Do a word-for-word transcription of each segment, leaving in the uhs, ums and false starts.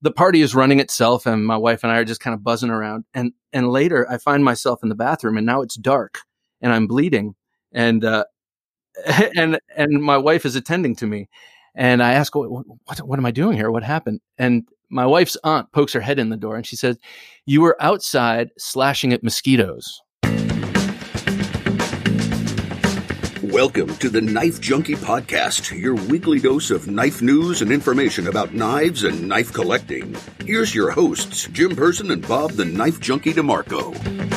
the party is running itself, and my wife and I are just kind of buzzing around. And and later, I find myself in the bathroom, and now it's dark, and I'm bleeding, and uh, and and my wife is attending to me, and I ask, what, what what am I doing here? What happened? And my wife's aunt pokes her head in the door, and she says, "You were outside slashing at mosquitoes." Welcome to the Knife Junkie Podcast, your weekly dose of knife news and information about knives and knife collecting. Here's your hosts, Jim Person and Bob the Knife Junkie DeMarco.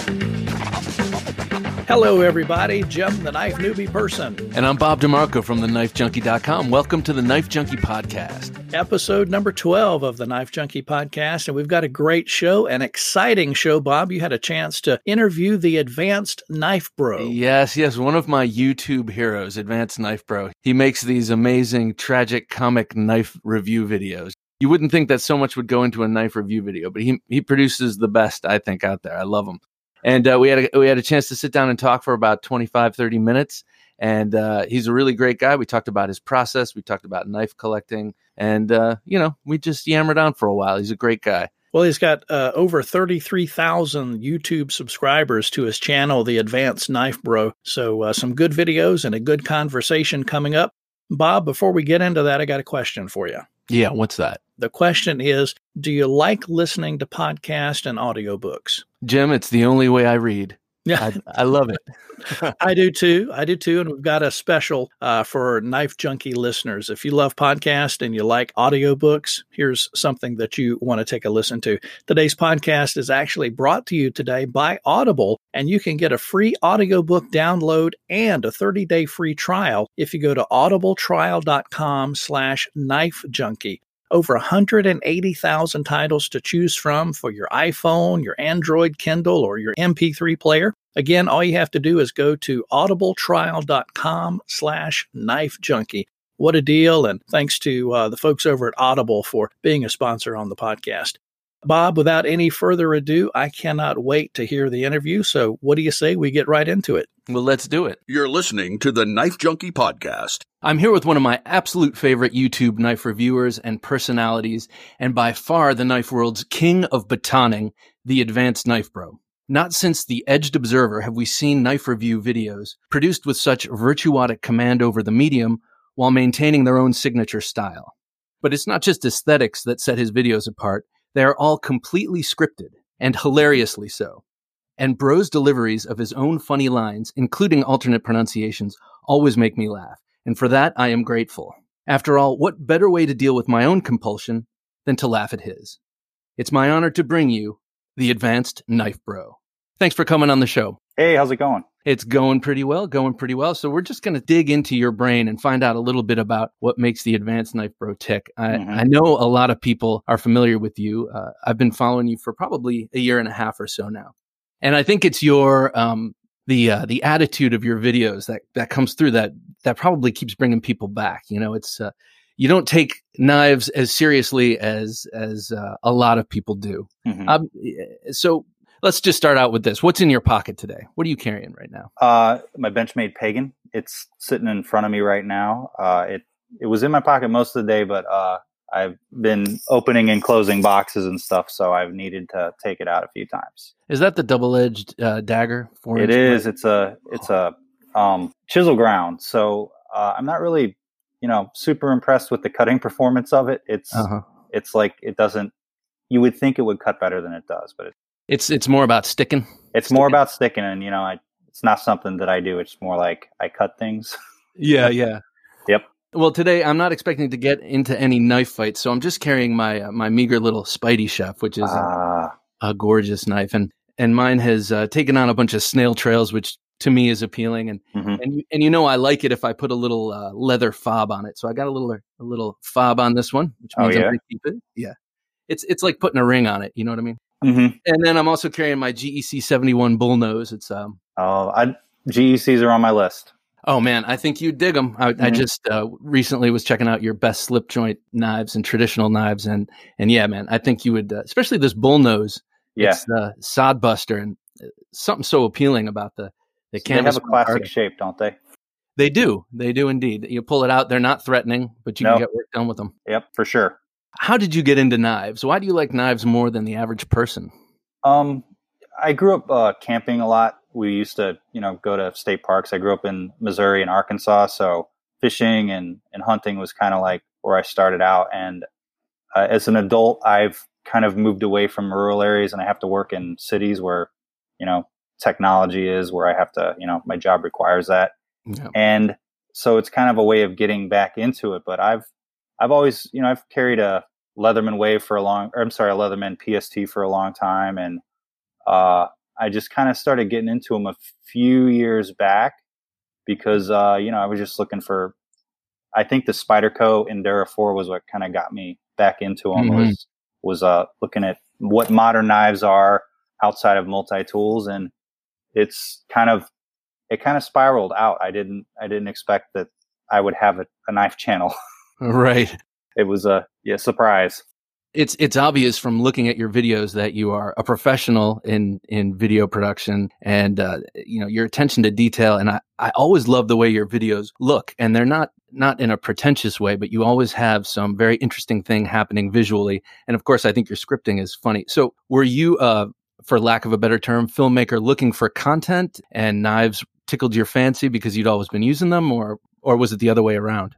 Hello, everybody. Jim the Knife Newbie Person. And I'm Bob DeMarco from the knife junkie dot com. Welcome to the Knife Junkie Podcast. Episode number twelve of the Knife Junkie Podcast. And we've got a great show, an exciting show, Bob. You had a chance to interview the Advanced Knife Bro. Yes, yes. One of my YouTube heroes, Advanced Knife Bro. He makes these amazing, tragic, comic knife review videos. You wouldn't think that so much would go into a knife review video, but he he produces the best, I think, out there. I love him. And uh, we had a, we had a chance to sit down and talk for about twenty-five, thirty minutes. And uh, he's a really great guy. We talked about his process. We talked about knife collecting. And, uh, you know, we just yammered on for a while. He's a great guy. Well, he's got uh, over thirty-three thousand YouTube subscribers to his channel, The Advanced Knife Bro. So uh, some good videos and a good conversation coming up. Bob, before we get into that, I got a question for you. Yeah, what's that? The question is, do you like listening to podcasts and audiobooks? Jim, it's the only way I read. Yeah, I, I love it. I do too. I do too. And we've got a special uh, for Knife Junkie listeners. If you love podcasts and you like audiobooks, here's something that you want to take a listen to. Today's podcast is actually brought to you today by Audible, and you can get a free audiobook download and a thirty-day free trial if you go to audibletrial.com slash knife junkie. Over one hundred eighty thousand titles to choose from for your iPhone, your Android Kindle, or your M P three player. Again, all you have to do is go to audibletrial.com slash knife junkie. What a deal, and thanks to uh, the folks over at Audible for being a sponsor on the podcast. Bob, without any further ado, I cannot wait to hear the interview, so what do you say we get right into it? Well, let's do it. You're listening to the Knife Junkie Podcast. I'm here with one of my absolute favorite YouTube knife reviewers and personalities, and by far the knife world's king of batoning, the Advanced Knife Bro. Not since The Edged Observer have we seen knife review videos produced with such virtuotic command over the medium while maintaining their own signature style. But it's not just aesthetics that set his videos apart. They are all completely scripted, and hilariously so. And Bro's deliveries of his own funny lines, including alternate pronunciations, always make me laugh. And for that, I am grateful. After all, what better way to deal with my own compulsion than to laugh at his? It's my honor to bring you the Advanced Knife Bro. Thanks for coming on the show. Hey, how's it going? It's going pretty well, going pretty well. So we're just going to dig into your brain and find out a little bit about what makes the Advanced Knife Bro tick. I, mm-hmm. I know a lot of people are familiar with you. Uh, I've been following you for probably a year and a half or so now. And I think it's your um, the uh, the attitude of your videos that, that comes through that that probably keeps bringing people back. You know, it's uh, you don't take knives as seriously as as uh, a lot of people do. Mm-hmm. Um, so let's just start out with this. What's in your pocket today? What are you carrying right now? Uh, my Benchmade Pagan. It's sitting in front of me right now. Uh, it it was in my pocket most of the day, but uh, I've been opening and closing boxes and stuff, so I've needed to take it out a few times. Is that the double-edged uh, dagger? It is. Blade? It's a it's a um, chisel ground. So uh, I'm not really, you know, super impressed with the cutting performance of it. It's uh-huh. it's like it doesn't. You would think it would cut better than it does, but it, it's it's more about sticking. It's sticking. more about sticking, and you know, I, it's not something that I do. It's more like I cut things. Yeah, yeah. Yep. Well, today I'm not expecting to get into any knife fights, so I'm just carrying my uh, my meager little Spidey Chef, which is uh, a, a gorgeous knife, and and mine has uh, taken on a bunch of snail trails, which to me is appealing, and mm-hmm. and you, and you know I like it if I put a little uh, leather fob on it, so I got a little a little fob on this one, which means oh, yeah? I'm going to keep it. Yeah, it's it's like putting a ring on it, you know what I mean? Mm-hmm. And then I'm also carrying my G E C seventy-one Bullnose. It's um oh I, G E Cs are on my list. Oh, man, I think you dig them. I, mm-hmm. I just uh, recently was checking out your best slip joint knives and traditional knives. And, and yeah, man, I think you would, uh, especially this bullnose. Yeah. It's the sod buster and something so appealing about the, the so canvas. They have a classic part. shape, don't they? They do. They do indeed. You pull it out. They're not threatening, but you no. can get work done with them. Yep, for sure. How did you get into knives? Why do you like knives more than the average person? Um, I grew up uh, camping a lot. We used to, you know, go to state parks. I grew up in Missouri and Arkansas, so fishing and, and hunting was kind of like where I started out. And uh, as an adult, I've kind of moved away from rural areas, and I have to work in cities where, you know, technology is, where I have to, you know, my job requires that. Yeah. And so it's kind of a way of getting back into it. But I've, I've always, you know, I've carried a Leatherman Wave for a long, or I'm sorry, a Leatherman P S T for a long time. And uh, I just kind of started getting into them a few years back because, uh, you know, I was just looking for, I think the Spyderco Endura four was what kind of got me back into them. Mm-hmm. was, was uh, looking at what modern knives are outside of multi-tools. And it's kind of, it kind of spiraled out. I didn't, I didn't expect that I would have a, a knife channel. Right. It was a yeah, surprise. It's it's obvious from looking at your videos that you are a professional in, in video production, and uh, you know, your attention to detail. And I, I always love the way your videos look, and they're not not in a pretentious way, but you always have some very interesting thing happening visually. And of course, I think your scripting is funny. So were you, uh, for lack of a better term, filmmaker looking for content, and knives tickled your fancy because you'd always been using them, or or was it the other way around?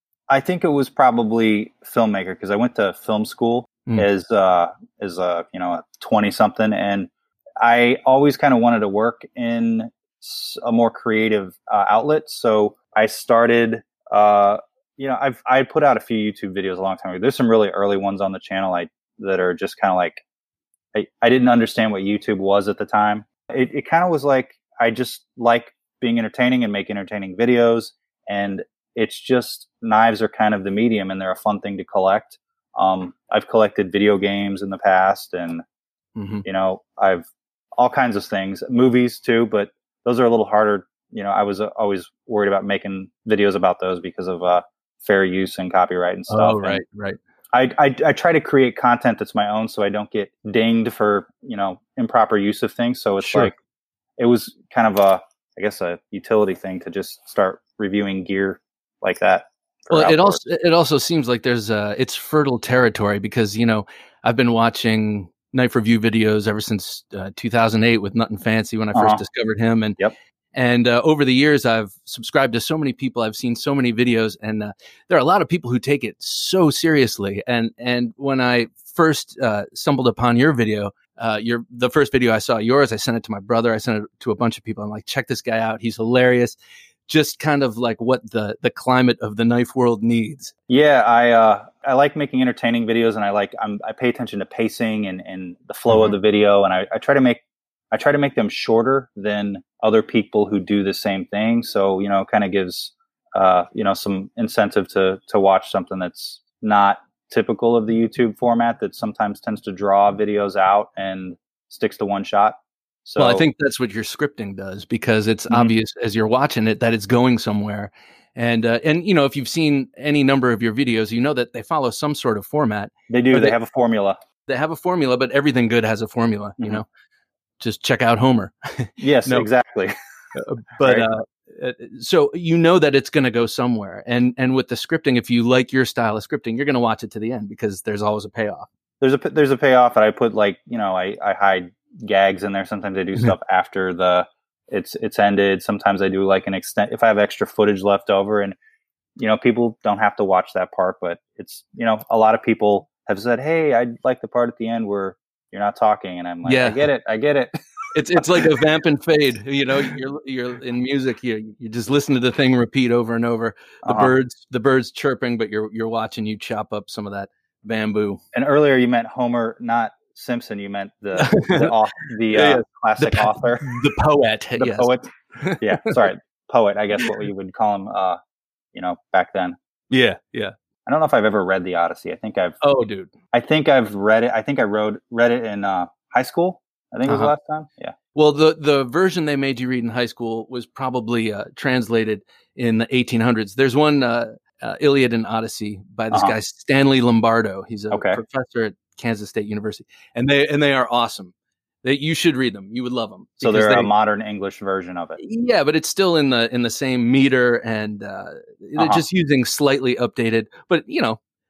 I think it was probably filmmaker, because I went to film school mm. as uh, as a you know a twenty something, and I always kind of wanted to work in a more creative uh, outlet. So I started, uh, you know, I've I put out a few YouTube videos a long time ago. There's some really early ones on the channel I that are just kind of like I, I didn't understand what YouTube was at the time. It it kind of was like I just like being entertaining and make entertaining videos, and it's just knives are kind of the medium, and they're a fun thing to collect. Um, I've collected video games in the past, and, mm-hmm. you know, I've all kinds of things, movies too, but those are a little harder. You know, I was uh, always worried about making videos about those because of uh, fair use and copyright and stuff. Oh, right, and right. I, I, I try to create content that's my own, so I don't get dinged for, you know, improper use of things. So it's sure. like, it was kind of a, I guess, a utility thing to just start reviewing gear like that. Well, outdoors. it also it also seems like there's uh it's fertile territory, because, you know, I've been watching knife review videos ever since uh, two thousand eight with Nut and Fancy when I first uh-huh. discovered him, and yep. and uh, over the years I've subscribed to so many people, I've seen so many videos, and uh, there are a lot of people who take it so seriously. And and when I first uh, stumbled upon your video, uh, your the first video I saw yours, I sent it to my brother, I sent it to a bunch of people. I'm like, check this guy out, he's hilarious. Just kind of like what the, the climate of the knife world needs. Yeah, I uh, I like making entertaining videos, and I like I'm, I pay attention to pacing and, and the flow mm-hmm. of the video, and I, I try to make I try to make them shorter than other people who do the same thing. So, you know, it kind of gives uh, you know some incentive to to watch something that's not typical of the YouTube format that sometimes tends to draw videos out and sticks to one shot. So, well, I think that's what your scripting does, because it's mm-hmm. obvious as you're watching it that it's going somewhere. And, uh, and you know, if you've seen any number of your videos, you know that they follow some sort of format. They do. They, they have a formula. They have a formula, but everything good has a formula, mm-hmm. you know. Just check out Homer. Yes, no, exactly. But right. uh, so you know that it's going to go somewhere. And and with the scripting, if you like your style of scripting, you're going to watch it to the end, because there's always a payoff. There's a there's a payoff, and I put like, you know, I, I hide gags in there. Sometimes I do stuff after the it's it's ended. Sometimes I do like an extent if I have extra footage left over, and you know, people don't have to watch that part, but it's, you know, a lot of people have said, hey, I like the part at the end where you're not talking, and I'm like, yeah. I get it, I get it. It's it's like a vamp and fade. You know, you're you're in music. You you just listen to the thing repeat over and over. The uh-huh. birds the birds chirping, but you're you're watching you chop up some of that bamboo. And earlier you meant Homer, not Simpson. You meant the the, author, the yeah, uh, yeah. classic the, author, the poet, the yes. poet. Yeah, sorry, poet. I guess what you would call him. Uh, you know, back then. Yeah, yeah. I don't know if I've ever read the Odyssey. I think I've. Oh, dude. I think I've read it. I think I wrote read it in uh, high school. I think it was uh-huh. the last time. Yeah. Well, the the version they made you read in high school was probably uh, translated in the eighteen hundreds. There's one uh, uh, Iliad and Odyssey by this uh-huh. guy Stanley Lombardo. He's a okay. professor at Kansas State University, and they and they are awesome. They, you should read them. You would love them. So they're they, a modern English version of it. Yeah, but it's still in the in the same meter, and uh, they're uh-huh. just using slightly updated. But you know,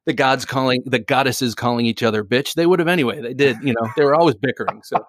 the gods calling, the goddesses calling each other bitch. They would have anyway. They did, you know, they were always bickering. So,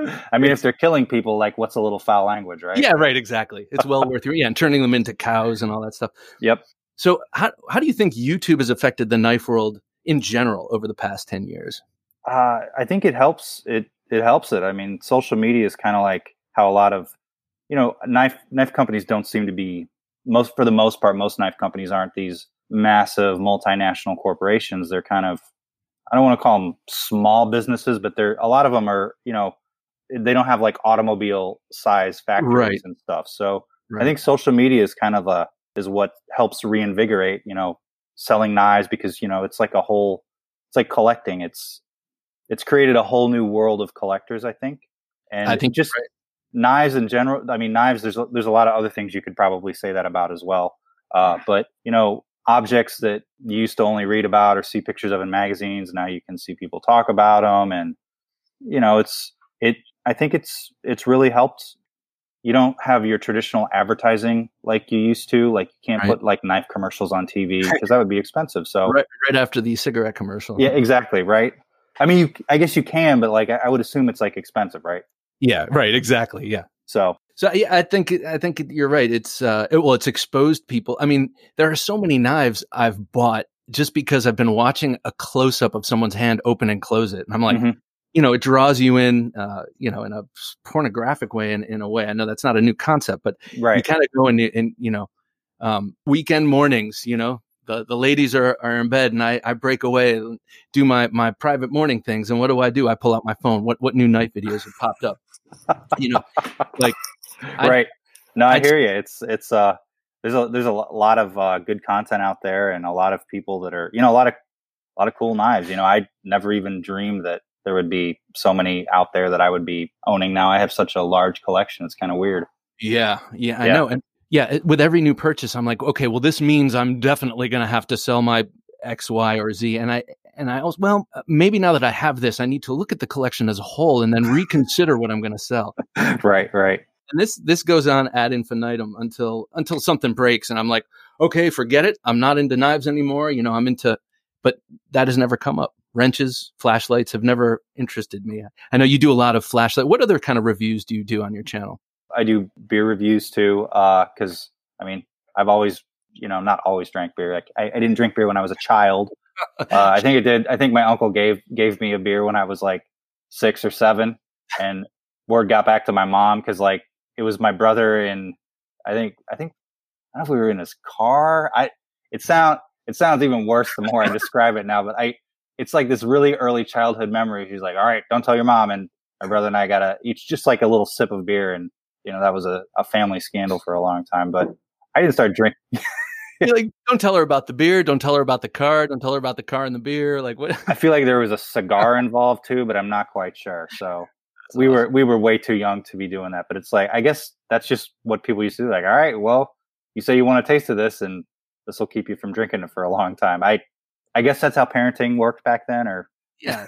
I mean, if they're killing people, like what's a little foul language, right? Yeah, right. Exactly. It's well worth it. Yeah. And turning them into cows and all that stuff. Yep. So how, how do you think YouTube has affected the knife world in general over the past ten years? Uh, I think it helps. It, it helps it. I mean, social media is kind of like how a lot of, you know, knife, knife companies don't seem to be most, for the most part, most knife companies aren't these massive multinational corporations. They're kind of, I don't want to call them small businesses, but they're, a lot of them are, you know, they don't have like automobile size factories right. and stuff. So right. I think social media is kind of a, is what helps reinvigorate, you know, selling knives, because, you know, it's like a whole, it's like collecting. It's, it's created a whole new world of collectors, I think. And I think just right. knives in general. I mean, knives, there's, there's a lot of other things you could probably say that about as well. Uh, but, you know, objects that you used to only read about or see pictures of in magazines, now you can see people talk about them. And, you know, it's, it, I think it's, it's really helped. You don't have your traditional advertising like you used to. Like you can't right. put like knife commercials on T V because that would be expensive. So right, right after the cigarette commercial. Yeah, exactly. Right. I mean, you, I guess you can, but like, I, I would assume it's like expensive, right? Yeah. Right. Exactly. Yeah. So, so yeah, I think, I think you're right. It's, uh, it, well, it's exposed people. I mean, there are so many knives I've bought just because I've been watching a close up of someone's hand open and close it. And I'm like, mm-hmm. you know, it draws you in, uh, you know, in a pornographic way, in, in a way. I know that's not a new concept, but right. you kind of go in, in, you know, um, weekend mornings, you know, the, the ladies are, are in bed and I, I break away and do my, my private morning things. And what do I do? I pull out my phone. What, what new knife videos have popped up? You know, like, right. I, no, I, I hear you. It's, it's, uh, there's a, there's a lot of, uh, good content out there and a lot of people that are, you know, a lot of, a lot of cool knives. You know, I never even dreamed that there would be so many out there that I would be owning. Now I have such a large collection. It's kind of weird. Yeah. Yeah, I yeah. know. And yeah, with every new purchase, I'm like, okay, well, this means I'm definitely going to have to sell my X, Y, or Z. And I, and I also, well, maybe now that I have this, I need to look at the collection as a whole and then reconsider what I'm going to sell. Right. Right. And this, this goes on ad infinitum until, until something breaks. And I'm like, okay, forget it. I'm not into knives anymore. You know, I'm into, but that has never come up. Wrenches, flashlights have never interested me. I know you do a lot of flashlight. What other kind of reviews do you do on your channel? I do beer reviews too. Uh, cause I mean, I've always, you know, not always drank beer. Like I, I didn't drink beer when I was a child. Uh, I think it did. I think my uncle gave, gave me a beer when I was like six or seven, and word got back to my mom. Cause like it was my brother and I think, I think, I don't know if we were in his car. I, it sound, it sounds even worse the more I describe it now, but I, it's like this really early childhood memory. She's like, all right, don't tell your mom. And my brother and I got a, each just like a little sip of beer. And, you know, that was a, a family scandal for a long time, but I didn't start drinking. You're like, don't tell her about the beer. Don't tell her about the car. Don't tell her about the car and the beer. Like what? I feel like there was a cigar involved too, but I'm not quite sure. So that's we awesome. were, we were way too young to be doing that, but it's like, I guess that's just what people used to do. Like, all right, well, you say you want a taste of this and this will keep you from drinking it for a long time. I, I guess that's how parenting worked back then, or yeah,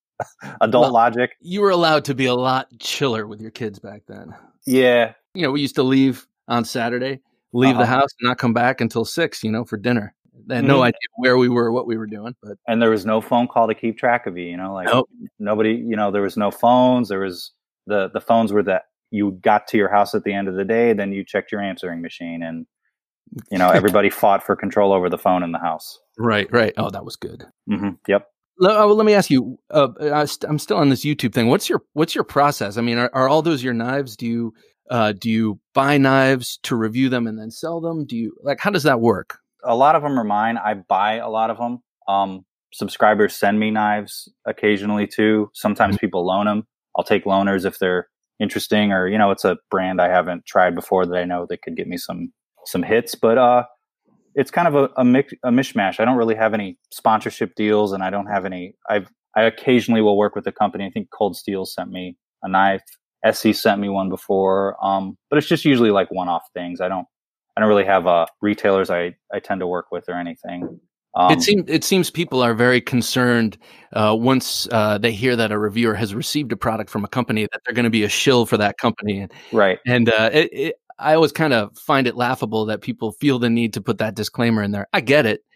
adult well, logic. You were allowed to be a lot chiller with your kids back then. Yeah. You know, we used to leave on Saturday, leave uh-huh. the house and not come back until six, you know, for dinner. They had mm-hmm. no idea where we were, what we were doing, but. And there was no phone call to keep track of you, you know, like nope. nobody, you know, there was no phones. There was the, the phones were that you got to your house at the end of the day, then you checked your answering machine and, you know, everybody fought for control over the phone in the house. Right, right. Oh, that was good. Mm-hmm. Yep. Let, uh, let me ask you. Uh, I st- I'm still on this YouTube thing. What's your What's your process? I mean, are, are all those your knives? Do you uh, do you buy knives to review them and then sell them? Do you like how does that work? A lot of them are mine. I buy a lot of them. Um, subscribers send me knives occasionally too. Sometimes mm-hmm. people loan them. I'll take loaners if they're interesting, or you know, it's a brand I haven't tried before that I know that could get me some some hits. But uh. It's kind of a, a mix, a mishmash. I don't really have any sponsorship deals, and I don't have any. I've I occasionally will work with a company. I think Cold Steel sent me a knife. S C sent me one before, um, but it's just usually like one-off things. I don't I don't really have uh, retailers I, I tend to work with or anything. Um, it seems it seems people are very concerned uh, once uh, they hear that a reviewer has received a product from a company that they're going to be a shill for that company. Right. And uh, it, it, I always kind of find it laughable that people feel the need to put that disclaimer in there. I get it.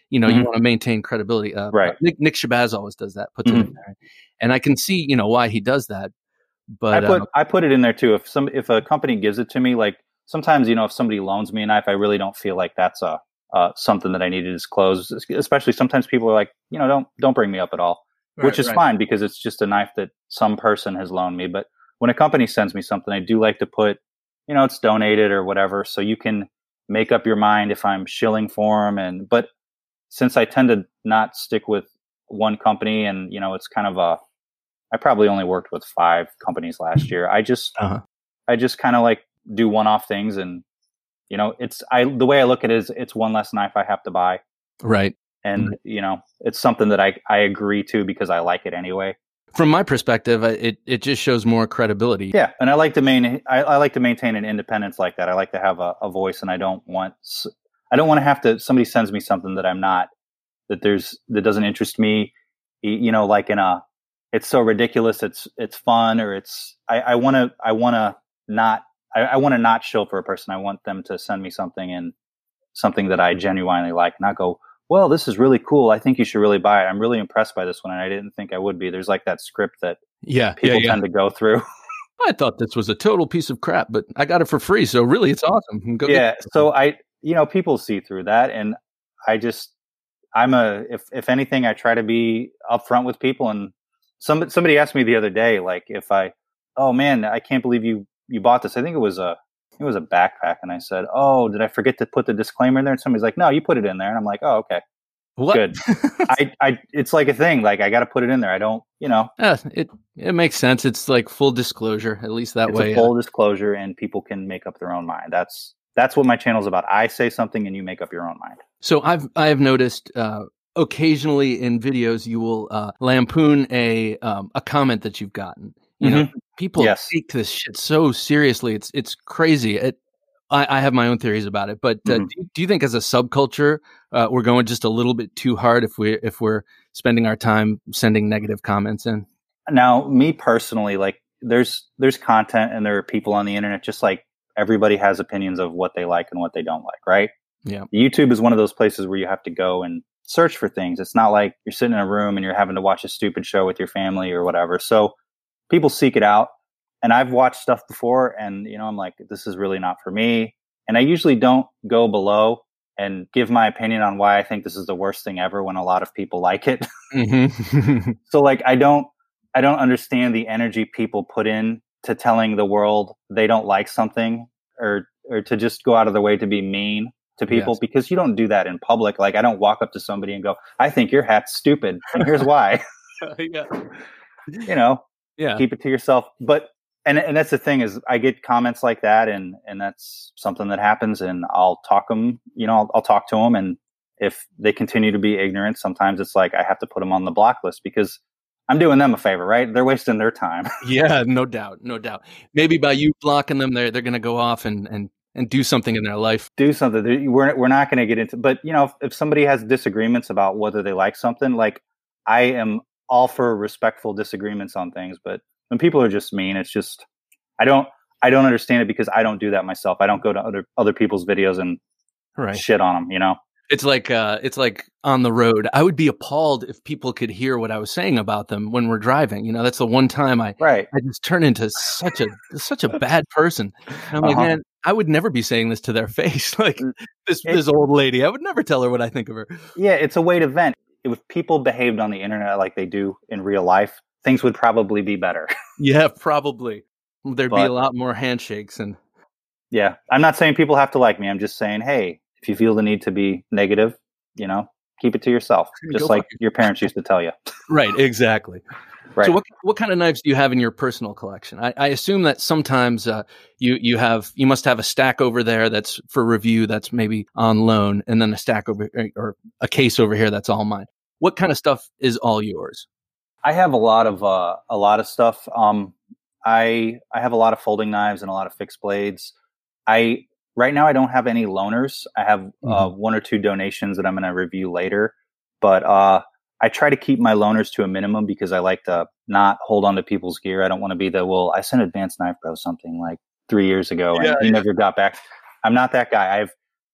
you know, mm-hmm. you want to maintain credibility. Uh, right. Nick, Nick Shabazz always does that, puts mm-hmm. it in there. And I can see, you know, why he does that. But I put, uh, I put it in there too. If some, if a company gives it to me, like sometimes, you know, if somebody loans me a knife, I really don't feel like that's a, uh, something that I need to disclose, especially sometimes people are like, you know, don't, don't bring me up at all, right, which is right. fine because it's just a knife that some person has loaned me. But when a company sends me something, I do like to put, you know, it's donated or whatever. So you can make up your mind if I'm shilling for them. And, but since I tend to not stick with one company and, you know, it's kind of a, I probably only worked with five companies last year. I just, uh-huh. I just kind of like do one-off things, and you know, it's I the way I look at it is it's one less knife I have to buy, right? And mm-hmm. you know, it's something that I I agree to because I like it anyway. From my perspective, it it just shows more credibility. Yeah, and I like to main I, I like to maintain an independence like that. I like to have a, a voice, and I don't want I don't want to have to somebody sends me something that I'm not that there's that doesn't interest me. You know, like in a it's so ridiculous. It's it's fun, or it's I, I want to I want to not I, I want to not shill for a person. I want them to send me something and something that I genuinely like, not go, well, this is really cool. I think you should really buy it. I'm really impressed by this one, and I didn't think I would be. There's like that script that yeah people yeah, yeah. tend to go through. I thought this was a total piece of crap, but I got it for free, so really, it's awesome. Go yeah, so I you know people see through that, and I just I'm a if if anything, I try to be upfront with people. And Some, somebody asked me the other day, like, if I, oh man, I can't believe you, you bought this. I think it was a, it was a backpack. And I said, oh, did I forget to put the disclaimer in there? And somebody's like, no, you put it in there. And I'm like, oh, okay. What? Good. I, I, it's like a thing. Like, I got to put it in there. I don't, you know. Yeah, it, it makes sense. It's like full disclosure, at least that it's way. It's a full uh, disclosure, and people can make up their own mind. That's, that's what my channel's about. I say something and you make up your own mind. So I've, I've noticed, uh, occasionally in videos you will uh, lampoon a um, a comment that you've gotten. You mm-hmm. know, people yes. take this shit so seriously. It's it's crazy. It, I, I have my own theories about it, but uh, mm-hmm. do, do you think as a subculture uh, we're going just a little bit too hard if we if we're spending our time sending negative comments in? Now, me personally, like there's there's content and there are people on the internet, just like everybody has opinions of what they like and what they don't like, right? Yeah. YouTube is one of those places where you have to go and search for things. It's not like you're sitting in a room and you're having to watch a stupid show with your family or whatever. So people seek it out. And I've watched stuff before, and, you know, I'm like, this is really not for me. And I usually don't go below and give my opinion on why I think this is the worst thing ever when a lot of people like it. Mm-hmm. So like, I don't, I don't understand the energy people put in to telling the world they don't like something, or, or to just go out of their way to be mean to people, yes. because you don't do that in public. Like, I don't walk up to somebody and go, I think your hat's stupid, and here's why. Yeah. You know, yeah. Keep it to yourself. But, and, and that's the thing is I get comments like that, and, and that's something that happens, and I'll talk them, you know, I'll, I'll talk to them. And if they continue to be ignorant, sometimes it's like, I have to put them on the block list because I'm doing them a favor, right? They're wasting their time. Yeah, no doubt. No doubt. Maybe by you blocking them, they're, they're going to go off and, and, and do something in their life. Do something. We're we're not going to get into, but you know, if, if somebody has disagreements about whether they like something, like I am all for respectful disagreements on things, but when people are just mean, it's just, I don't, I don't understand it because I don't do that myself. I don't go to other, other people's videos and right. shit on them, you know? It's like, uh, it's like on the road. I would be appalled if people could hear what I was saying about them when we're driving. You know, that's the one time I, right. I just turn into such a, such a bad person. And I'm uh-huh. like, man, I would never be saying this to their face. Like this, it, this old lady, I would never tell her what I think of her. Yeah. It's a way to vent. If people behaved on the internet like they do in real life, things would probably be better. Yeah, probably. There'd but, be a lot more handshakes. And yeah, I'm not saying people have to like me. I'm just saying, hey, if you feel the need to be negative, you know, keep it to yourself, just Go like your parents used to tell you. Right, exactly. Right. So what what kind of knives do you have in your personal collection? I, I assume that sometimes uh, you you have you must have a stack over there that's for review that's maybe on loan, and then a stack over or a case over here that's all mine. What kind of stuff is all yours? I have a lot of uh, a lot of stuff. Um, I I have a lot of folding knives and a lot of fixed blades. I right now I don't have any loaners. I have mm-hmm. uh, one or two donations that I'm going to review later, but uh, I try to keep my loaners to a minimum because I like to not hold on to people's gear. I don't want to be the, well, I sent Advanced Knife Bro something like three years ago and yeah, he yeah. never got back. I'm not that guy. I've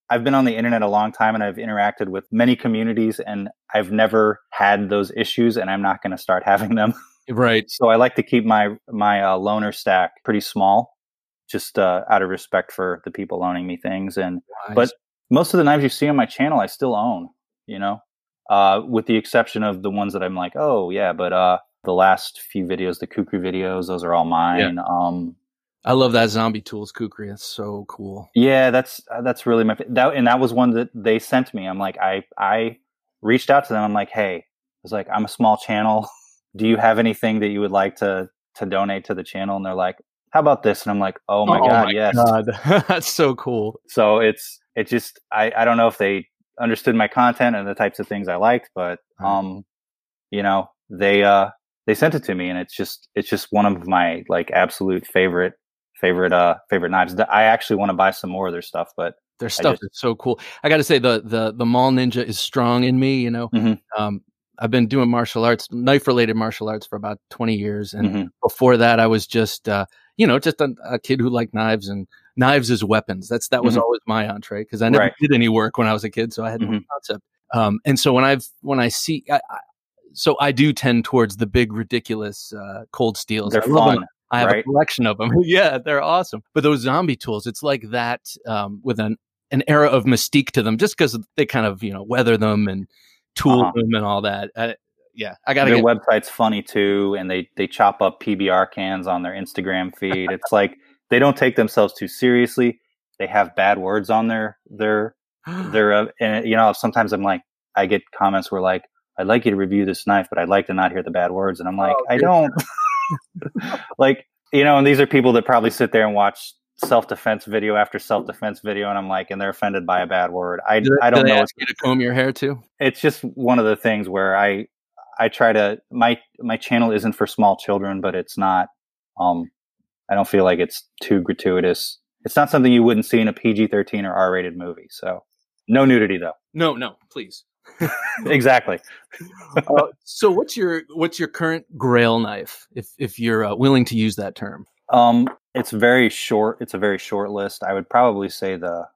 I've been on the internet a long time and I've interacted with many communities and I've never had those issues and I'm not going to start having them. Right. So I like to keep my, my uh, loaner stack pretty small, just uh, out of respect for the people loaning me things. And, nice. But most of the knives you see on my channel, I still own, you know, uh, with the exception of the ones that I'm like, oh yeah, but uh, the last few videos, the Kukri videos, those are all mine. Yeah. Um, I love that Zombie Tools Kukri. That's so cool. Yeah, that's that's really my that, and that was one that they sent me. I'm like, I I reached out to them. I'm like, hey, I was like, I'm a small channel. Do you have anything that you would like to to donate to the channel? And they're like, how about this? And I'm like, oh my oh god, my yes, god. That's so cool. So it's it just I I don't know if they understood my content and the types of things I liked, but um, you know, they uh they sent it to me, and it's just it's just one of my like absolute favorite. favorite uh favorite knives. I actually want to buy some more of their stuff, but their stuff just, is so cool. I got to say the the the Mall Ninja is strong in me, you know. Mm-hmm. um I've been doing martial arts, knife related martial arts for about twenty years, and mm-hmm. before that I was just uh you know just a, a kid who liked knives and knives as weapons. That's that was mm-hmm. always my entree, because I never right. did any work when I was a kid, so I had no mm-hmm. concept. Um and so when I've when I see I, I, so I do tend towards the big ridiculous uh cold steels. They're I fun. I have right? a collection of them. Yeah, they're awesome. But those Zombie Tools, it's like that um, with an, an era of mystique to them, just because they kind of, you know, weather them and tool uh-huh. them and all that. Uh, yeah, I got to Their get... website's funny too, and they, they chop up P B R cans on their Instagram feed. It's like they don't take themselves too seriously. They have bad words on their, their, their uh, and, you know, sometimes I'm like, I get comments where like, I'd like you to review this knife, but I'd like to not hear the bad words. And I'm like, oh, I don't... like, you know, and these are people that probably sit there and watch self-defense video after self-defense video, and I'm like, and they're offended by a bad word. I do, I don't do they know. Ask you to comb your hair too? It's just one of the things where I I try to my my channel isn't for small children, but it's not. Um, I don't feel like it's too gratuitous. It's not something you wouldn't see in a P G thirteen or R-rated movie. So no nudity though. No, no, please. Exactly. uh, so what's your what's your current grail knife, if if you're uh, willing to use that term? Um, it's very short. It's a very short list. I would probably say the,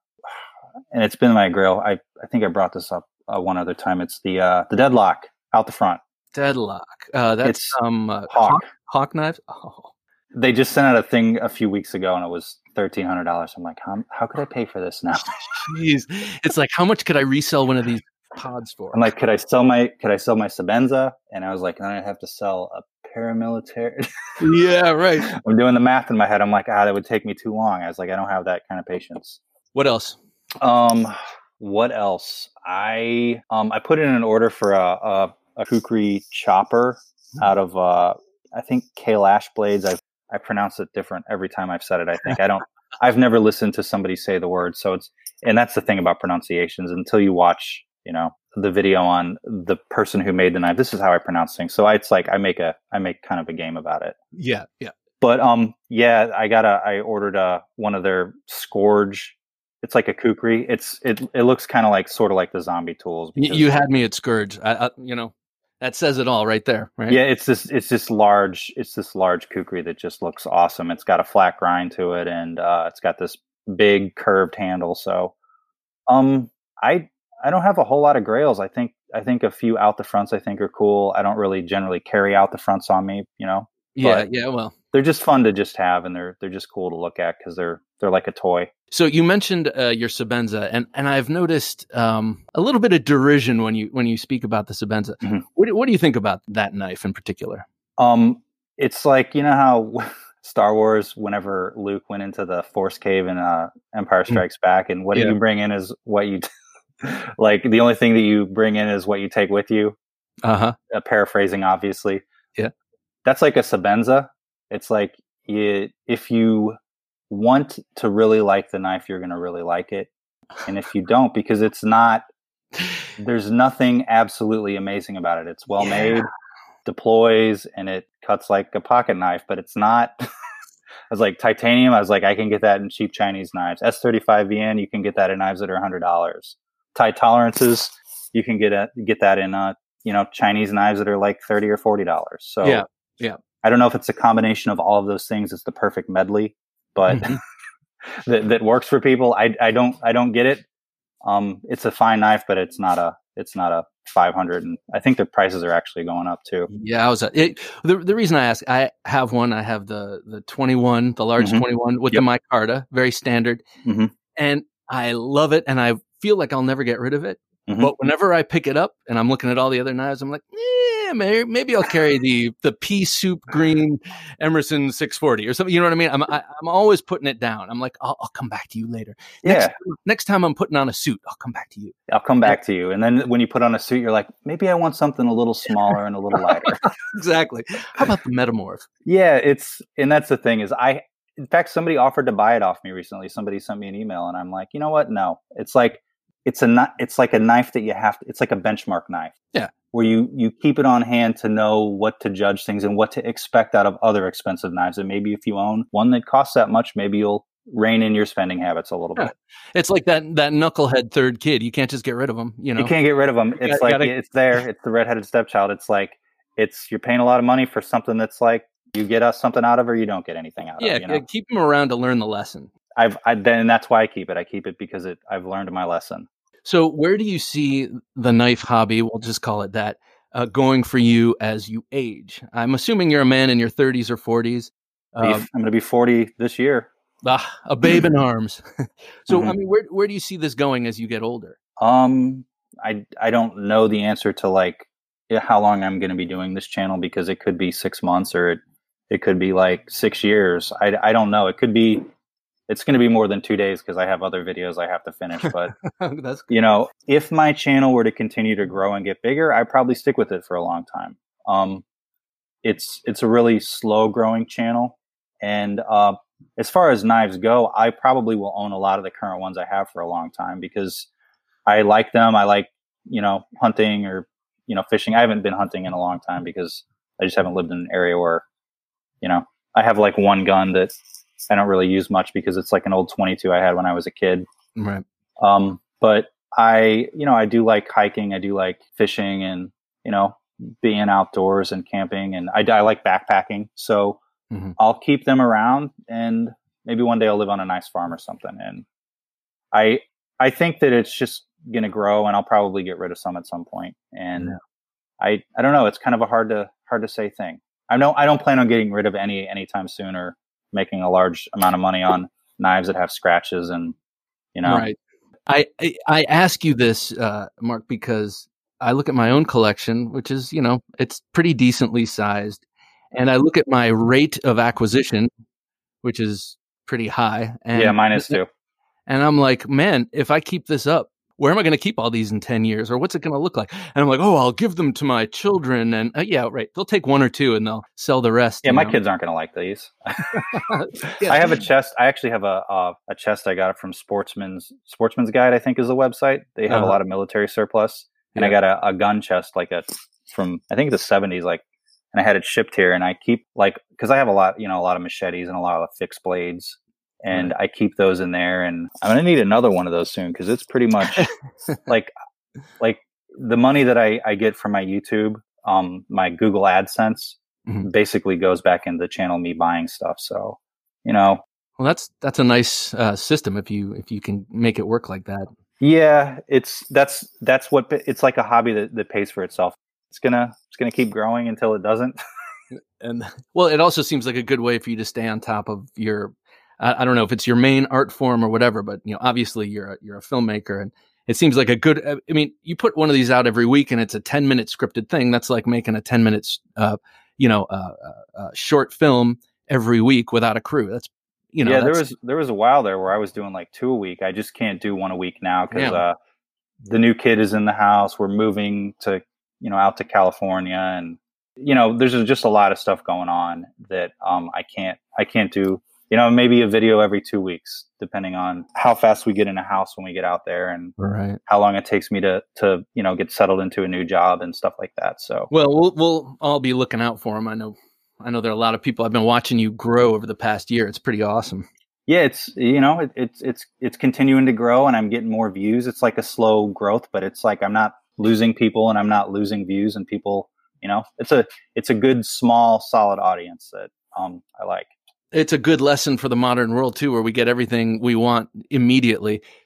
and it's been my grail. I I think I brought this up uh, one other time. It's the uh, the Deadlock out the front. Deadlock. Uh, that's um uh, Hawk. Hawk Hawk knives. Oh. They just sent out a thing a few weeks ago, and it was thirteen hundred dollars. I'm like, how how could I pay for this now? Jeez, it's like, how much could I resell one of these pods for? I'm like, could I sell my could I sell my Sebenza? And I was like, then I have to sell a paramilitary. Yeah, right. I'm doing the math in my head. I'm like, ah, that would take me too long. I was like, I don't have that kind of patience. What else? Um, what else? I um I put in an order for a a, a Kukri chopper out of uh I think Kailash blades. I've I pronounce it different every time I've said it. I think I don't. I've never listened to somebody say the word, so it's and that's the thing about pronunciations. Until you watch, you know, the video on the person who made the knife, this is how I pronounce things. So it's like I make a I make kind of a game about it. Yeah, yeah. But um, yeah, I got a I ordered a one of their Scourge. It's like a Kukri. It's it it looks kind of like sort of like the Zombie Tools. You, you had me at Scourge. I, I you know. That says it all right there, right? Yeah, it's this it's this large it's this large Kukri that just looks awesome. It's got a flat grind to it, and uh, it's got this big curved handle. So, um, I I don't have a whole lot of grails. I think I think a few out the fronts I think are cool. I don't really generally carry out the fronts on me, you know. Yeah, yeah. Well, they're just fun to just have, and they're they're just cool to look at because they're they're like a toy. So you mentioned uh, your Sebenza, and, and I've noticed um, a little bit of derision when you when you speak about the Sebenza. Mm-hmm. What do, what do you think about that knife in particular? Um, it's like, you know how Star Wars, whenever Luke went into the Force Cave in uh, Empire Strikes mm-hmm. Back, and what yeah. you bring in is what you t- like. The only thing that you bring in is what you take with you. Uh huh. Uh, paraphrasing, obviously. Yeah, that's like a Sebenza. It's like you, if you want to really like the knife, you're going to really like it. And if you don't, because it's not, there's nothing absolutely amazing about it. It's well yeah. made, deploys, and it cuts like a pocket knife, but it's not. I was like, titanium, I was like, I can get that in cheap Chinese knives. S thirty-five V N, you can get that in knives that are one hundred dollars. Tight tolerances, you can get a, get that in uh, you know, Chinese knives that are like thirty or forty dollars. So yeah, yeah. I don't know if it's a combination of all of those things. It's the perfect medley. But mm-hmm. that that works for people. I I don't I don't get it. Um, it's a fine knife, but it's not a it's not a five hundred, and I think the prices are actually going up too. Yeah, I was. A, it, the the reason I ask, I have one. I have the the twenty-one, the large mm-hmm. twenty-one with yep. the micarta, very standard, mm-hmm. and I love it, and I feel like I'll never get rid of it. Mm-hmm. But whenever I pick it up and I'm looking at all the other knives, I'm like, yeah, maybe, maybe I'll carry the the pea soup green Emerson six forty or something. You know what I mean? I'm I, I'm always putting it down. I'm like, I'll, I'll come back to you later. Next, Yeah. Next time I'm putting on a suit, I'll come back to you. I'll come back to you. And then when you put on a suit, you're like, maybe I want something a little smaller and a little lighter. Exactly. How about the Metamorph? Yeah, it's and that's the thing is I. In fact, somebody offered to buy it off me recently. Somebody sent me an email, and I'm like, you know what? No, it's like. It's a it's like a knife that you have to, it's like a benchmark knife. Yeah. Where you, you keep it on hand to know what to judge things and what to expect out of other expensive knives. And maybe if you own one that costs that much, maybe you'll rein in your spending habits a little yeah. bit. It's like that that knucklehead third kid. You can't just get rid of them. You know, you can't get rid of them. It's got, like gotta... it's there. It's the redheaded stepchild. It's like it's you're paying a lot of money for something that's like you get us something out of, or you don't get anything out yeah, of. Yeah, you know? Keep them around to learn the lesson. I've I, then that's why I keep it. I keep it because it I've learned my lesson. So where do you see the knife hobby, we'll just call it that, uh, going for you as you age? I'm assuming you're a man in your thirties or forties. Uh, I'm going to be forty this year. Ah, a babe in arms. So, mm-hmm. I mean, where where do you see this going as you get older? Um, I, I don't know the answer to like how long I'm going to be doing this channel, because it could be six months or it, it could be like six years. I, I don't know. It could be. It's going to be more than two days because I have other videos I have to finish. But, That's cool. You know, if my channel were to continue to grow and get bigger, I'd probably stick with it for a long time. Um, it's it's a really slow growing channel. And uh, as far as knives go, I probably will own a lot of the current ones I have for a long time because I like them. I like, you know, hunting or, you know, fishing. I haven't been hunting in a long time because I just haven't lived in an area where, you know, I have like one gun that I don't really use much because it's like an old twenty-two I had when I was a kid. Right. Um, but I, you know, I do like hiking. I do like fishing and, you know, being outdoors and camping. And I, I like backpacking. So mm-hmm. I'll keep them around and maybe one day I'll live on a nice farm or something. And I, I think that it's just going to grow and I'll probably get rid of some at some point. And yeah. I, I don't know. It's kind of a hard to, hard to say thing. I know I don't plan on getting rid of any anytime soon or making a large amount of money on knives that have scratches and, you know. Right. I, I, I ask you this, uh, Mark, because I look at my own collection, which is, you know, it's pretty decently sized. And I look at my rate of acquisition, which is pretty high. And, yeah, mine is too. And I'm like, man, if I keep this up, where am I going to keep all these in ten years? Or what's it going to look like? And I'm like, oh, I'll give them to my children. And uh, yeah, right. They'll take one or two and they'll sell the rest. Yeah, my know? kids aren't going to like these. yeah. I have a chest. I actually have a uh, a chest. I got it from Sportsman's Sportsman's Guide, I think is the website. They have uh-huh. a lot of military surplus. And yeah. I got a, a gun chest like a from, I think the seventies, like, and I had it shipped here. And I keep like, because I have a lot, you know, a lot of machetes and a lot of fixed blades. And right. I keep those in there, and I'm gonna need another one of those soon because it's pretty much like, like the money that I, I get from my YouTube, um, my Google AdSense, mm-hmm. basically goes back into the channel me buying stuff. So, you know, well, that's that's a nice uh, system if you if you can make it work like that. Yeah, it's that's that's what it's like a hobby that, that pays for itself. It's gonna it's gonna keep growing until it doesn't. And well, it also seems like a good way for you to stay on top of your. I don't know if it's your main art form or whatever, but you know, obviously you're a, you're a filmmaker, and it seems like a good. I mean, you put one of these out every week, and it's a ten minute scripted thing. That's like making a ten minutes, uh, you know, uh, uh, uh, short film every week without a crew. That's you know, yeah. That's, there was there was a while there where I was doing like two a week. I just can't do one a week now because yeah. uh, the new kid is in the house. We're moving to you know out to California, and you know, there's just a lot of stuff going on that um, I can't I can't do. You know, maybe a video every two weeks, depending on how fast we get in a house when we get out there and right. how long it takes me to, to, you know, get settled into a new job and stuff like that. So, well, we'll, we'll all be looking out for them. I know, I know there are a lot of people. I've been watching you grow over the past year. It's pretty awesome. Yeah, it's, you know, it, it's, it's, it's continuing to grow and I'm getting more views. It's like a slow growth, but it's like, I'm not losing people and I'm not losing views and people, you know, it's a, it's a good, small, solid audience that um, I like. It's a good lesson for the modern world too, where we get everything we want immediately.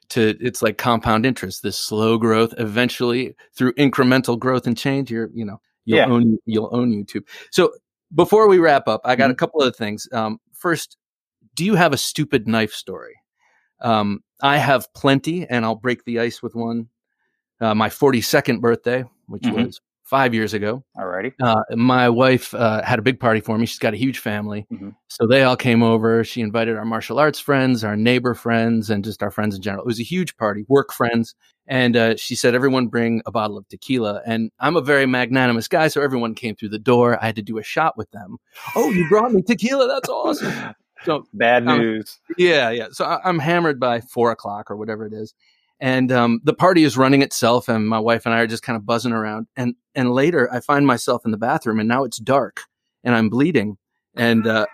to, it's like compound interest, this slow growth, eventually through incremental growth and change, you're, you know, you'll yeah. own, you'll own YouTube. So before we wrap up, I got mm-hmm. a couple of things. Um, first, do you have a stupid knife story? Um, I have plenty, and I'll break the ice with one. Uh, my forty-second birthday, which mm-hmm. was five years ago. Alrighty. Uh, my wife uh, had a big party for me. She's got a huge family. Mm-hmm. So they all came over. She invited our martial arts friends, our neighbor friends, and just our friends in general. It was a huge party, work friends. And uh, she said, everyone bring a bottle of tequila. And I'm a very magnanimous guy, so everyone came through the door. I had to do a shot with them. Oh, you brought me tequila? That's awesome. So bad news. Um, yeah, yeah. So I, I'm hammered by four o'clock or whatever it is. And um, the party is running itself, and my wife and I are just kind of buzzing around. And and later, I find myself in the bathroom, and now it's dark, and I'm bleeding, and uh,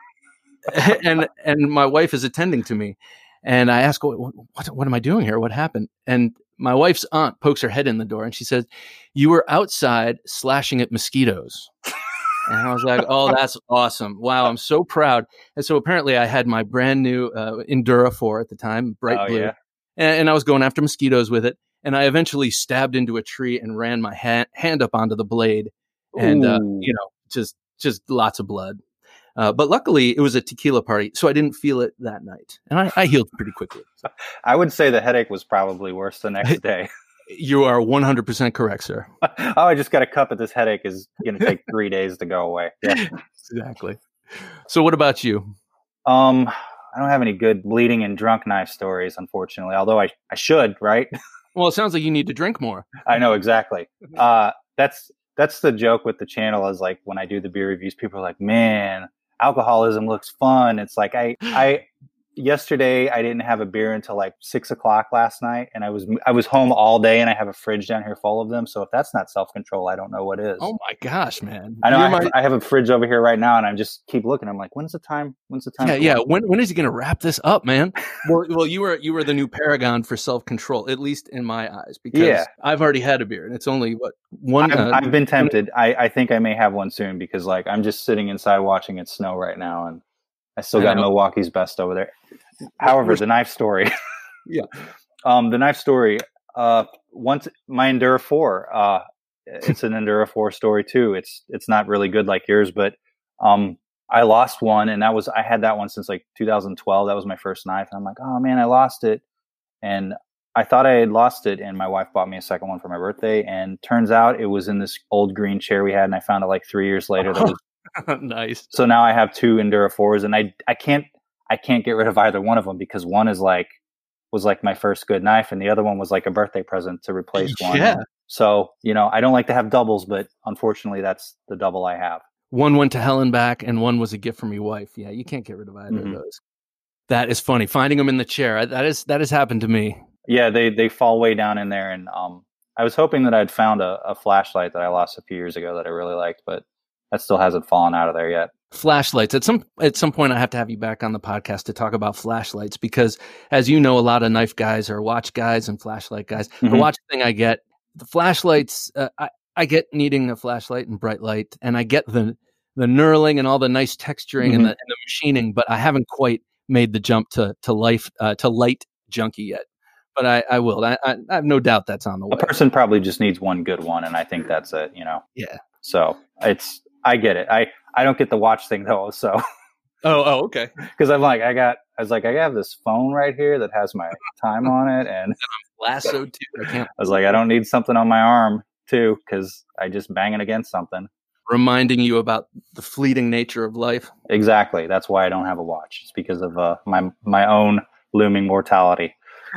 and and my wife is attending to me, and I ask, what, what what am I doing here? What happened? And my wife's aunt pokes her head in the door, and she says, "You were outside slashing at mosquitoes." And I was like, "Oh, that's awesome! Wow, I'm so proud." And so apparently, I had my brand new uh, Endura four at the time, bright oh, blue. Yeah. And I was going after mosquitoes with it. And I eventually stabbed into a tree and ran my ha- hand up onto the blade. And, uh, you know, just just lots of blood. Uh, but luckily, it was a tequila party, so I didn't feel it that night. And I, I healed pretty quickly. I would say the headache was probably worse the next day. You are one hundred percent correct, sir. Oh, I just got a cup, but this headache is going to take three days to go away. Yeah, exactly. So what about you? Um... I don't have any good bleeding and drunk knife stories, unfortunately, although I, I should, right? Well, it sounds like you need to drink more. I know, exactly. Uh, that's that's the joke with the channel is like when I do the beer reviews, people are like, man, alcoholism looks fun. It's like I I yesterday I didn't have a beer until like six o'clock last night, and I was I was home all day, and I have a fridge down here full of them. So if that's not self-control, I don't know what is. Oh my gosh, man! I know I have, my... I have a fridge over here right now, and I just keep looking. I'm like, when's the time? When's the time? Yeah, yeah. When when is he going to wrap this up, man? well, well, you were you were the new paragon for self-control, at least in my eyes, because yeah. I've already had a beer, and it's only what one. I've, uh, I've been tempted. I, I think I may have one soon because like I'm just sitting inside watching it snow right now, and I still got Milwaukee's best over there. However, the knife story. yeah. Um, the knife story. Uh, once my Endura four. Uh, it's an Endura four story too. It's it's not really good like yours, but um, I lost one, and that was I had that one since like two thousand twelve. That was my first knife, and I'm like, oh man, I lost it, and I thought I had lost it, and my wife bought me a second one for my birthday, and turns out it was in this old green chair we had, and I found it like three years later. That was nice. So now I have two Endura fours, and I I can't. I can't get rid of either one of them because one is like was like my first good knife, and the other one was like a birthday present to replace one. Yeah. So you know, I don't like to have doubles, but unfortunately, that's the double I have. One went to hell and back, and one was a gift from your wife. Yeah, you can't get rid of either mm-hmm. of those. That is funny. Finding them in the chair. That is that has happened to me. Yeah, they they fall way down in there, and um, I was hoping that I'd found a, a flashlight that I lost a few years ago that I really liked, but that still hasn't fallen out of there yet. Flashlights. At some at some point, I have to have you back on the podcast to talk about flashlights because, as you know, a lot of knife guys are watch guys and flashlight guys. Mm-hmm. The watch thing I get, the flashlights, uh, I, I get needing a flashlight and bright light, and I get the the knurling and all the nice texturing mm-hmm. and, the, and the machining, but I haven't quite made the jump to to life uh, to light junkie yet. But I, I will. I, I have no doubt that's on the way. A person probably just needs one good one, and I think that's it. You know. Yeah. So it's. I get it. I, I don't get the watch thing though. So, oh, oh, okay. Because I'm like, I got, I was like, I have this phone right here that has my time on it, and I'm lassoed too. I can't. I was like, I don't need something on my arm too, because I just bang it against something. Reminding you about the fleeting nature of life. Exactly. That's why I don't have a watch. It's because of uh, my my own looming mortality.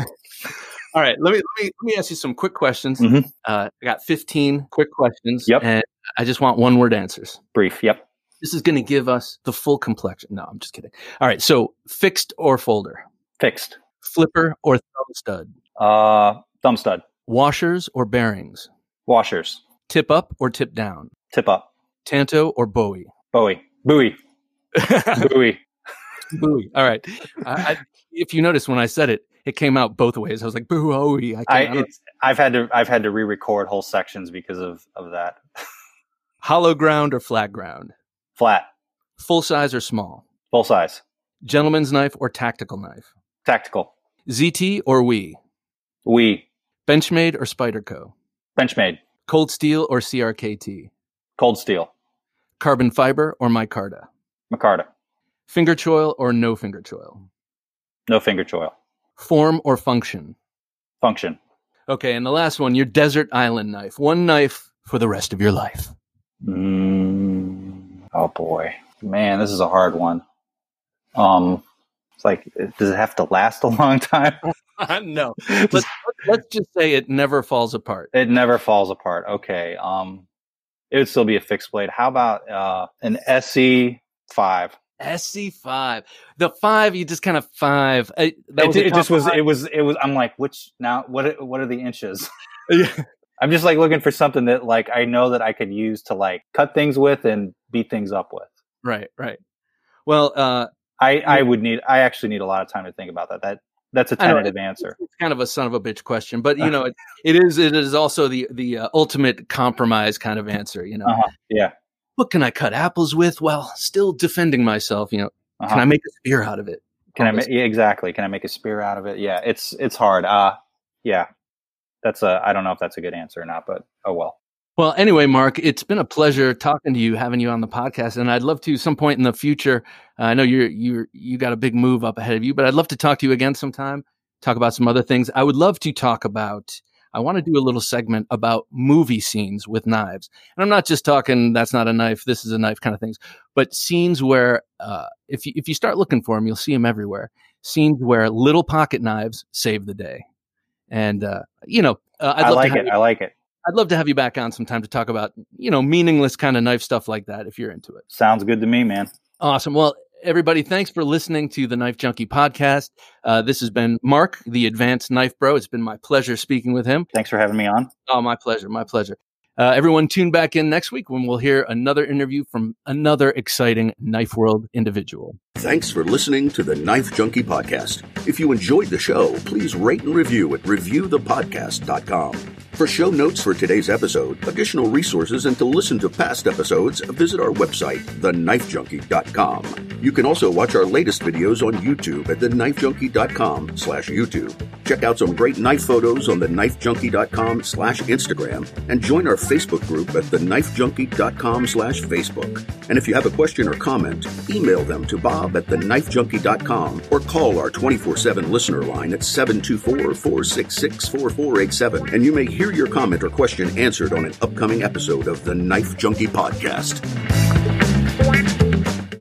All right, let me let me let me ask you some quick questions. Mm-hmm. Uh, I got fifteen quick questions. Yep. And I just want one word answers. Brief. Yep. This is going to give us the full complexion. No, I'm just kidding. All right. So fixed or folder? Fixed. Flipper or thumb stud? Uh, thumb stud. Washers or bearings? Washers. Tip up or tip down? Tip up. Tanto or Bowie? Bowie. Bowie. Bowie. Bowie. All right. I, I, if you notice when I said it, it came out both ways. I was like, Bowie. I, I, it's, I've had to I've had to re-record whole sections because of, of that. Hollow ground or flat ground? Flat. Full size or small? Full size. Gentleman's knife or tactical knife? Tactical. Z T or Wii? We. Benchmade or Spyderco? Benchmade. Cold Steel or C R K T? Cold Steel. Carbon fiber or micarta? Micarta. Finger choil or no finger choil? No finger choil. Form or function? Function. Okay, and the last one, your desert island knife. One knife for the rest of your life. Mm, oh boy, man, this is a hard one. Um, it's like, does it have to last a long time? No. Let's, let's just say it never falls apart. It never falls apart. Okay. Um, it would still be a fixed blade. How about uh, an S E five? S E five. The five, you just kind of five. It, that it, was it just was, it was, it was, I'm like, which now, what, what are the inches? Yeah. I'm just like looking for something that like, I know that I could use to like cut things with and beat things up with. Right. Right. Well, uh, I, I would need, I actually need a lot of time to think about that. That, That's a tentative know, answer. It's kind of a son of a bitch question, but you know, it, it is. It is also the the uh, ultimate compromise kind of answer. You know, uh-huh. Yeah. What can I cut apples with while still defending myself? You know, uh-huh. Can I make a spear out of it? Can I make yeah, exactly? Can I make a spear out of it? Yeah, it's it's hard. Uh yeah, that's a. I don't know if that's a good answer or not, but oh well. Well, anyway, Mark, it's been a pleasure talking to you, having you on the podcast, and I'd love to some point in the future. Uh, I know you're you you got a big move up ahead of you, but I'd love to talk to you again sometime. Talk about some other things. I would love to talk about. I want to do a little segment about movie scenes with knives, and I'm not just talking. That's not a knife. This is a knife, kind of things. But scenes where, uh, if you if you start looking for them, you'll see them everywhere. Scenes where little pocket knives save the day, and uh, you know, uh, I'd I love like to have it. you- I like it. I'd love to have you back on sometime to talk about, you know, meaningless kind of knife stuff like that, if you're into it. Sounds good to me, man. Awesome. Well, everybody, thanks for listening to the Knife Junkie podcast. Uh, this has been Mark, the Advanced Knife Bro. It's been my pleasure speaking with him. Thanks for having me on. Oh, my pleasure. My pleasure. Uh, everyone tune back in next week when we'll hear another interview from another exciting knife world individual. Thanks for listening to the Knife Junkie podcast. If you enjoyed the show, please rate and review at review the podcast dot com. For show notes for today's episode, additional resources, and to listen to past episodes, visit our website, the knife junkie dot com. You can also watch our latest videos on YouTube at the knife junkie dot com slash YouTube. Check out some great knife photos on the knife junkie dot com slash Instagram, and join our Facebook group at the knife junkie dot com slash Facebook. And if you have a question or comment, email them to Bob at the knife junkie dot com or call our twenty-four seven listener line at seven two four, four six six, four four eight seven, and you may hear your comment or question answered on an upcoming episode of the Knife Junkie Podcast.